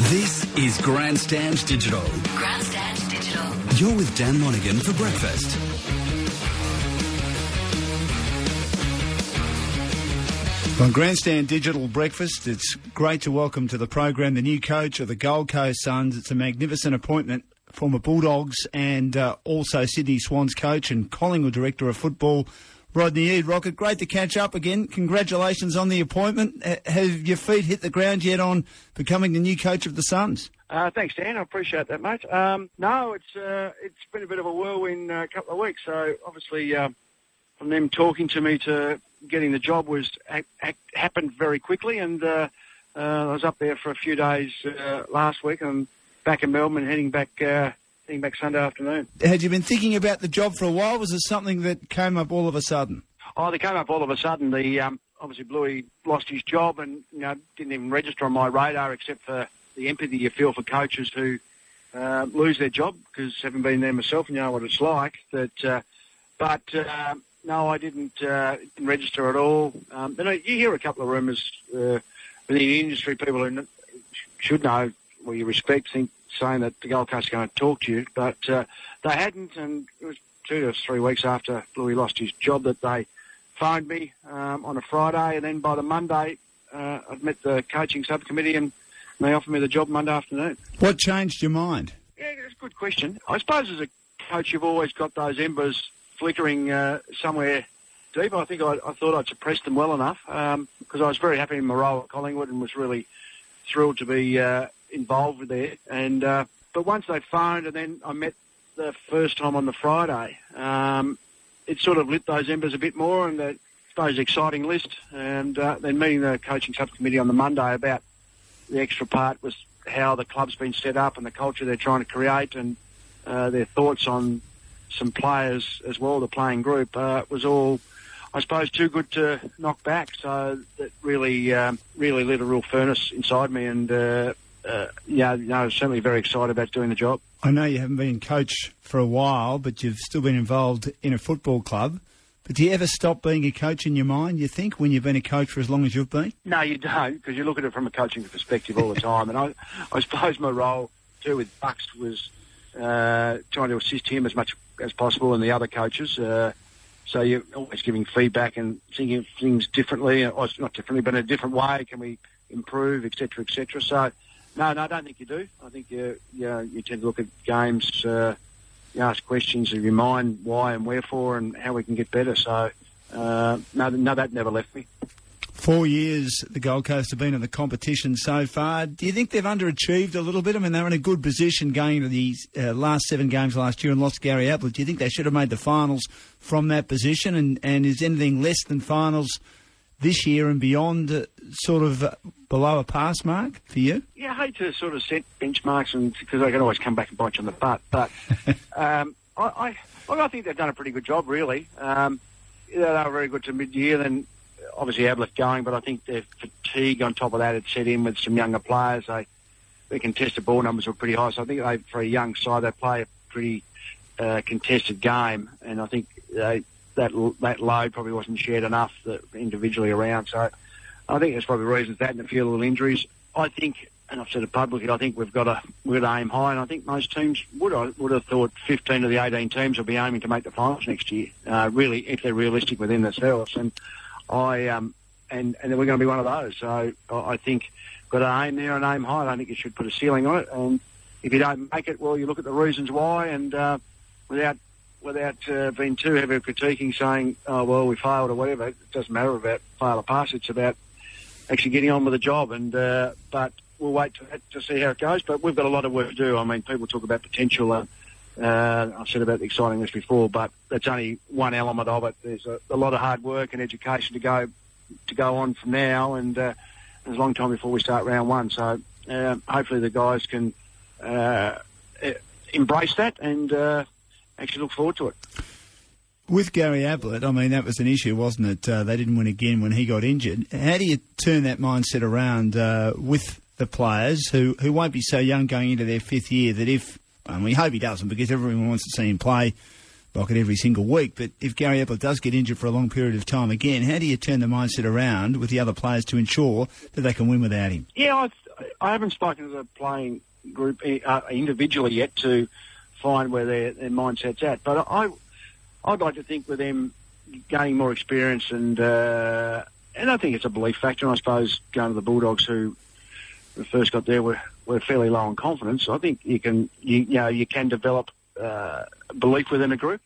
This is Grandstand Digital. Grandstand Digital. You're with Dan Monaghan for breakfast. On Grandstand Digital Breakfast, it's great to welcome to the program the new coach of the Gold Coast Suns. It's a magnificent appointment, former Bulldogs and also Sydney Swans coach and Collingwood Director of Football, Rodney Eade. Rocket, great to catch up again. Congratulations on the appointment. Have your feet hit the ground yet on becoming the new coach of the Suns? Thanks, Dan. I appreciate that, mate. No, it's been a bit of a whirlwind couple of weeks. So obviously, from them talking to me to getting the job happened very quickly, and I was up there for a few days last week, and back in Melbourne, heading back Sunday afternoon. Had you been thinking about the job for a while? Was it something that came up all of a sudden? Oh, they came up all of a sudden. Obviously Bluey lost his job, and didn't even register on my radar, except for the empathy you feel for coaches who lose their job, because having been there myself, you know what it's like. No, I didn't register at all. You hear a couple of rumours within the industry, people who should know, well, you respect, saying that the Gold Coast are going to talk to you, but they hadn't, and it was 2 to 3 weeks after Bluey lost his job that they phoned me on a Friday, and then by the Monday I'd met the coaching subcommittee and they offered me the job Monday afternoon. What changed your mind? Yeah, that's a good question. I suppose as a coach you've always got those embers flickering somewhere deep. I think I thought I'd suppressed them well enough because I was very happy in my role at Collingwood and was really thrilled to be involved with there. And but once they phoned and then I met the first time on the Friday, it sort of lit those embers a bit more, and I suppose the exciting list. And then meeting the coaching subcommittee on the Monday about the extra part was how the club's been set up and the culture they're trying to create, and their thoughts on some players as well, the playing group, was all, I suppose, too good to knock back. So that really lit a real furnace inside me, and certainly very excited about doing the job. I know you haven't been coach for a while, but you've still been involved in a football club. But do you ever stop being a coach in your mind, you think, when you've been a coach for as long as you've been? No, you don't, because you look at it from a coaching perspective all the time. And I suppose my role, too, with Bucks was trying to assist him as much as possible and the other coaches. So you're always giving feedback and thinking of things differently, or not differently, but in a different way. Can we improve, et cetera, et cetera. So, no, I don't think you do. I think you tend to look at games, you ask questions of your mind, why and wherefore, and how we can get better. So, no, that never left me. 4 years the Gold Coast have been in the competition so far. Do you think they've underachieved a little bit? I mean, they were in a good position going into the last 7 games last year and lost Gary Ablett. Do you think they should have made the finals from that position? And is anything less than finals this year and beyond sort of below a pass mark for you? Yeah, I hate to sort of set benchmarks because they can always come back and bite you on the butt. But I think they've done a pretty good job, really. They were very good to mid-year, then obviously Ablett going, but I think their fatigue on top of that had set in with some younger players. Their contested ball numbers were pretty high, so I think for a young side, they play a pretty contested game, and I think that load probably wasn't shared enough individually around. So I think there's probably reasons that and a few little injuries. I think, and I've said it publicly, I think we've got to aim high, and I think most teams would have thought 15 of the 18 teams will be aiming to make the finals next year, really, if they're realistic within themselves. And and then we're going to be one of those. So I think we've got to aim there and aim high. I don't think you should put a ceiling on it. And if you don't make it, well, you look at the reasons why, and without being too heavy of critiquing, saying, oh, well, we failed or whatever. It doesn't matter about fail or pass. It's about actually getting on with the job. And but we'll wait to see how it goes. But we've got a lot of work to do. I mean, people talk about potential. I've said about the exciting list before, but that's only one element of it. There's a lot of hard work and education to go on from now, and there's a long time before we start round one. So hopefully the guys can embrace that and actually look forward to it. With Gary Ablett, I mean, that was an issue, wasn't it? They didn't win again when he got injured. How do you turn that mindset around with the players who won't be so young going into their 5th year that if, and we hope he doesn't because everyone wants to see him play like it every single week, but if Gary Ablett does get injured for a long period of time again, how do you turn the mindset around with the other players to ensure that they can win without him? Yeah, I haven't spoken to the playing group individually yet to find where their mindset's at. But I'd like to think with them gaining more experience and I think it's a belief factor. And I suppose going to the Bulldogs, who first got there, were fairly low on confidence. I think you can develop belief within a group.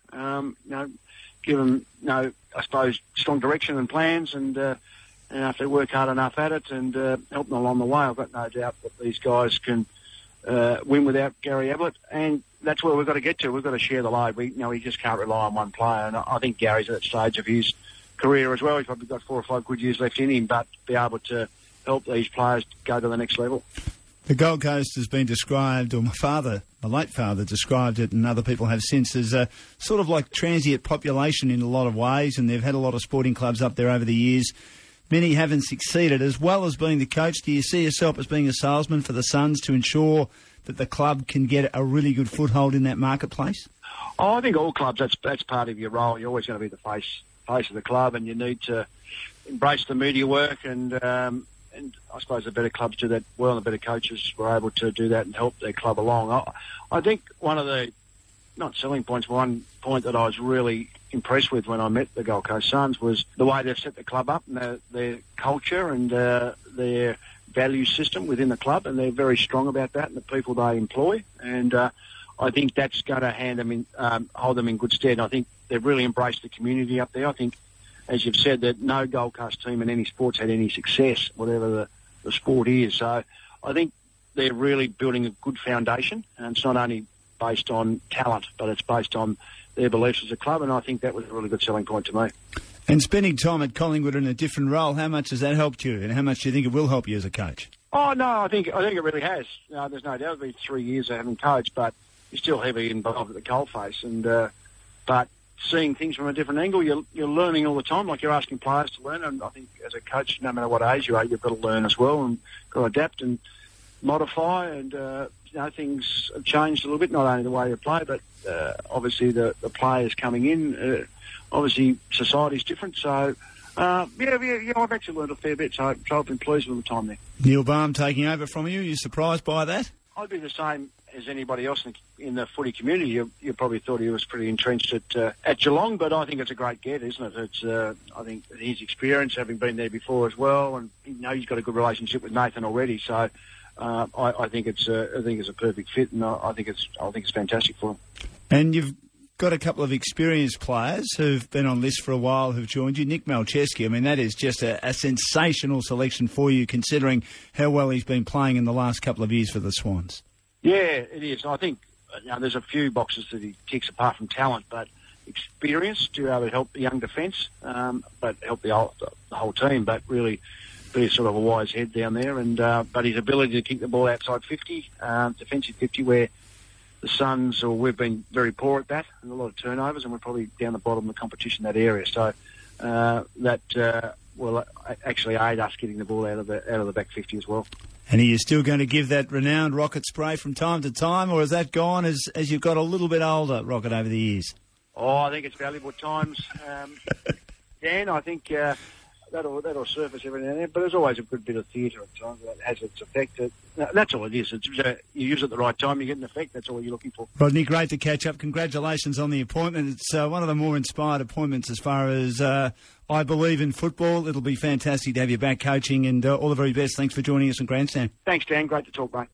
Give them I suppose strong direction and plans, and if they work hard enough at it and help them along the way, I've got no doubt that these guys can win without Gary Ablett, and that's where we've got to get to. We've got to share the load. We just can't rely on one player, and I think Gary's at that stage of his career as well. He's probably got 4 or 5 good years left in him, but be able to help these players go to the next level. The Gold Coast has been described, or my late father described it, and other people have since, as a sort of like transient population in a lot of ways, and they've had a lot of sporting clubs up there over the years. Many haven't succeeded. As well as being the coach, do you see yourself as being a salesman for the Suns to ensure that the club can get a really good foothold in that marketplace? Oh, I think all clubs, that's part of your role. You're always going to be the face of the club, and you need to embrace the media work, and I suppose the better clubs do that well, and the better coaches were able to do that and help their club along. I think one of the, not selling points, one point that I was really impressed with when I met the Gold Coast Suns was the way they've set the club up, and their culture and their value system within the club, and they're very strong about that and the people they employ. And I think that's going to hold them in good stead. And I think they've really embraced the community up there. I think, as you've said, that no Gold Coast team in any sport's had any success, whatever the sport is. So I think they're really building a good foundation, and it's not only based on talent, but it's based on their beliefs as a club, and I think that was a really good selling point to me. And spending time at Collingwood in a different role, how much has that helped you, and how much do you think it will help you as a coach? Oh, no, I think it really has. There's no doubt. It's been 3 years I haven't coached, but you're still heavily involved at the coalface, and but seeing things from a different angle, you're learning all the time, like you're asking players to learn, and I think as a coach, no matter what age you are, you've got to learn as well, and got to adapt and modify, and things have changed a little bit, not only the way you play, but obviously the players coming in, obviously society's different, so I've actually learned a fair bit, so I've been pleased with the time there. Neil Balme taking over from you, are you surprised by that? I'd be the same as anybody else in the footy community. You probably thought he was pretty entrenched at Geelong, but I think it's a great get, isn't it? It's I think his experience, having been there before as well, and he's got a good relationship with Nathan already, so I think it's a perfect fit, and I think it's fantastic for him. And you've got a couple of experienced players who've been on lists for a while who've joined you. Nick Malcheski, I mean, that is just a sensational selection for you, considering how well he's been playing in the last couple of years for the Swans. Yeah, it is. I think there's a few boxes that he ticks apart from talent, but experience to be able to help the young defence, but help the whole team, but really be sort of a wise head down there. And but his ability to kick the ball outside 50, defensive 50, where the Suns, or we've been very poor at that, and a lot of turnovers, and we're probably down the bottom of the competition in that area. So that will actually aid us getting the ball out of the back 50 as well. And are you still going to give that renowned rocket spray from time to time, or has that gone as you've got a little bit older, Rocket, over the years? Oh, I think it's valuable at times, Dan. I think that'll surface every now and then, but there's always a good bit of theatre at times that has its effect. That's all it is. You use it at the right time, you get an effect. That's all you're looking for. Rodney, great to catch up. Congratulations on the appointment. It's one of the more inspired appointments as far as I believe in football. It'll be fantastic to have you back coaching, and all the very best. Thanks for joining us on Grandstand. Thanks, Dan. Great to talk, mate.